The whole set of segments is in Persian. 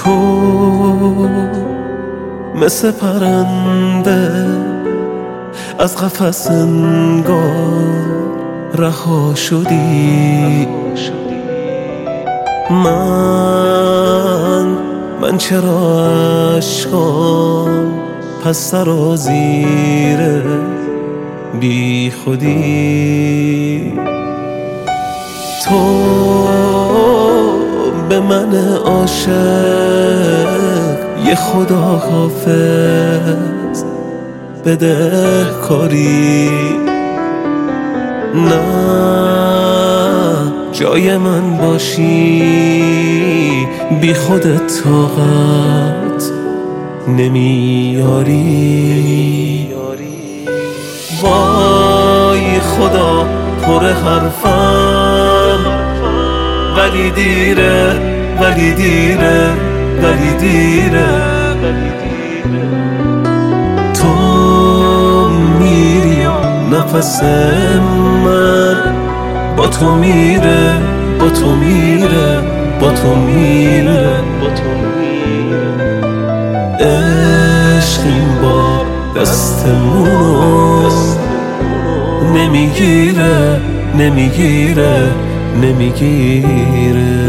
تو مثل پرنده از قفس انگار رها شدی. من چرا عشقام پس سرازیر بی خودی. تو به من عاشق یه خدا حافظ بدهکاری. نه جای من باشی بی خودت طاقت نمیاری. وای خدا پر حرفم ولی دیره ولی دیره ولی دیره. تو میری نفس من با تو میره با تو میره با تو میره. عشق این بار دستمونو نمیگیره نمیگیره نمیگیره.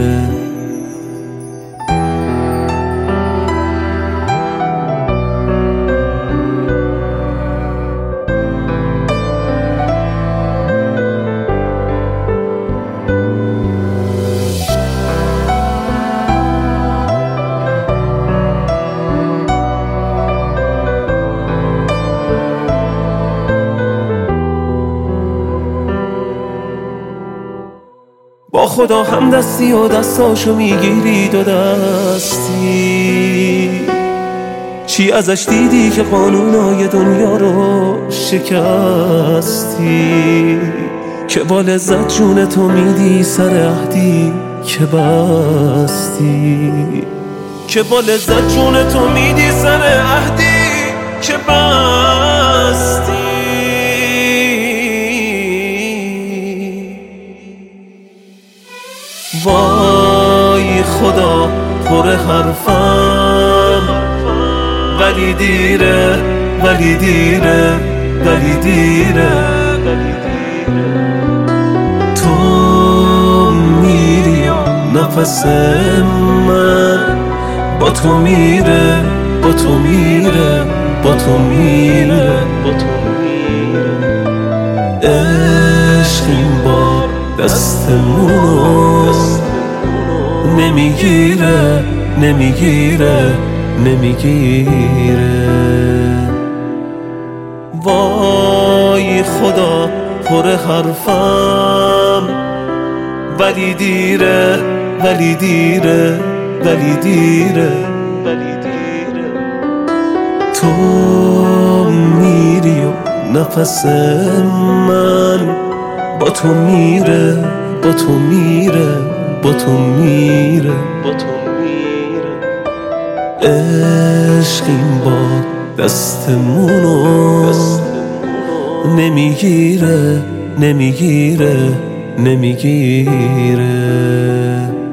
با خدا هم دستی و دستاشو میگیری دو دستی. چی ازش دیدی که قانونای دنیا رو شکستی؟ که با لذت جون تو میدی سر عهدی که بستی. که با لذت جون تو میدی سر عهدی که بستی. وای خدا پر حرفم ولی دیره ولی دیره ولی دیره. تو میری نفس من با تو میره با تو میره با تو میره. عشق این بار دستمونو نمیگیره، نمیگیره، نمیگیره. وای خدا پر حرفم، ولی دیره، ولی دیره، ولی دیره. تو میری و نفس من با تو میره، با تو میره، با تو میره. عشق این بار دستمونو نمیگیره، نمیگیره، نمیگیره.